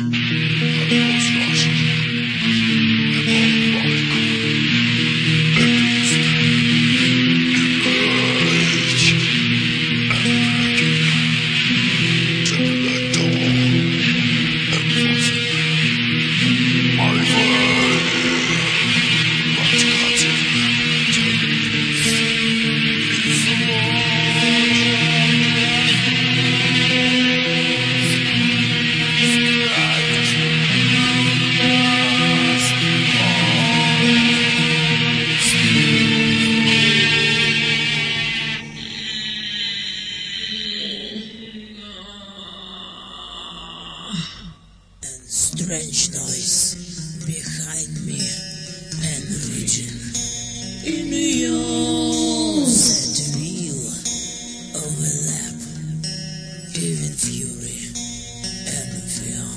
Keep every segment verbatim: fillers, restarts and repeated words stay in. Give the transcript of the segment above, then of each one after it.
Strange noise behind me and region in yours and real overlap, even fury and fear.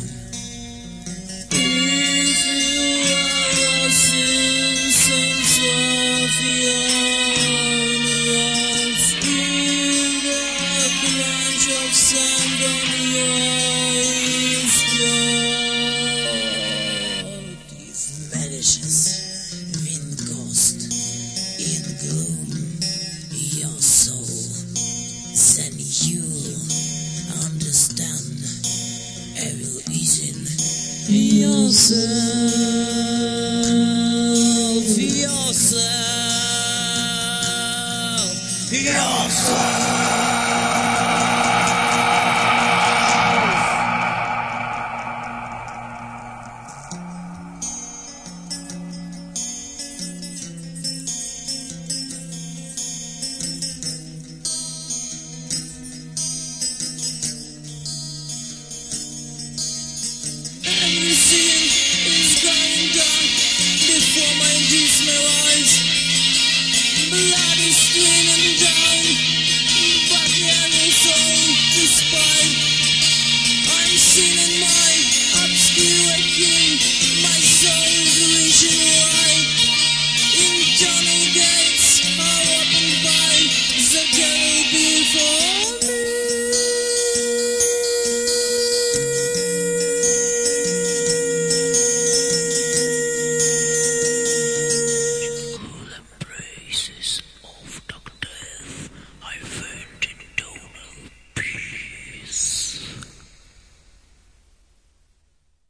If you are seeing some of your words in the crunch of sand on your eastern wind ghost in gloom your soul, then you understand evil is in yourself, yourself, yourself. Everything is going down before my dismal eyes. Blood is streaming.